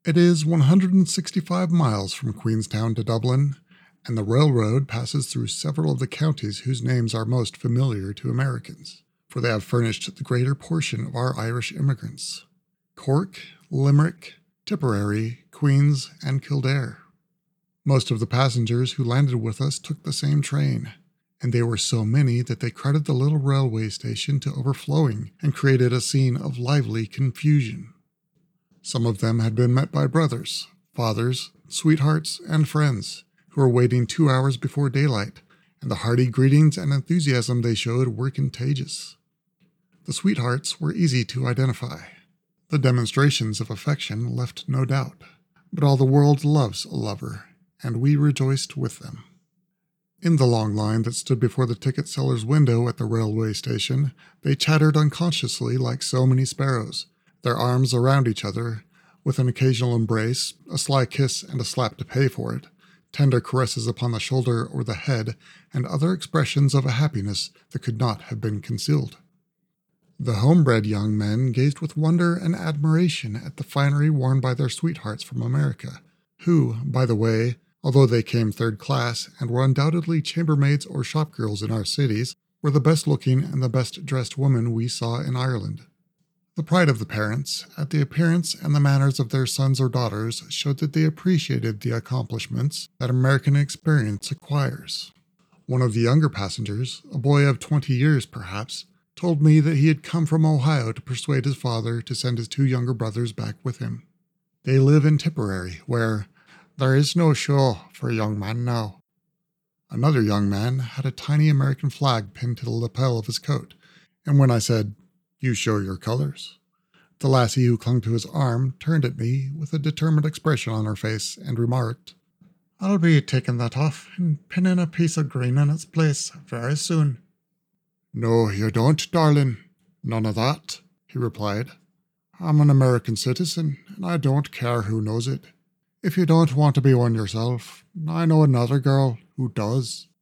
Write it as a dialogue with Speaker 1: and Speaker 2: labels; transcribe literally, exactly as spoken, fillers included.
Speaker 1: It is one hundred sixty-five miles from Queenstown to Dublin, and the railroad passes through several of the counties whose names are most familiar to Americans, for they have furnished the greater portion of our Irish immigrants: Cork, Limerick, Tipperary, Queens, and Kildare. Most of the passengers who landed with us took the same train, and they were so many that they crowded the little railway station to overflowing and created a scene of lively confusion. Some of them had been met by brothers, fathers, sweethearts, and friends who were waiting two hours before daylight, and the hearty greetings and enthusiasm they showed were contagious. The sweethearts were easy to identify. The demonstrations of affection left no doubt, but all the world loves a lover, and we rejoiced with them. In the long line that stood before the ticket seller's window at the railway station, they chattered unconsciously like so many sparrows, their arms around each other, with an occasional embrace, a sly kiss and a slap to pay for it, tender caresses upon the shoulder or the head, and other expressions of a happiness that could not have been concealed. The homebred young men gazed with wonder and admiration at the finery worn by their sweethearts from America, who, by the way, although they came third class and were undoubtedly chambermaids or shopgirls in our cities, were the best-looking and the best-dressed women we saw in Ireland. The pride of the parents, at the appearance and the manners of their sons or daughters, showed that they appreciated the accomplishments that American experience acquires. One of the younger passengers, a boy of twenty years perhaps, told me that he had come from Ohio to persuade his father to send his two younger brothers back with him. They live in Tipperary, where there is no show for a young man now. Another young man had a tiny American flag pinned to the lapel of his coat, and when I said, "You show your colors," the lassie who clung to his arm turned at me with a determined expression on her face and remarked, "I'll be taking that off and pinning a piece of green in its place very soon." "No, you don't, darling. None of that," he replied. "I'm an American citizen, and I don't care who knows it. If you don't want to be one yourself, I know another girl who does."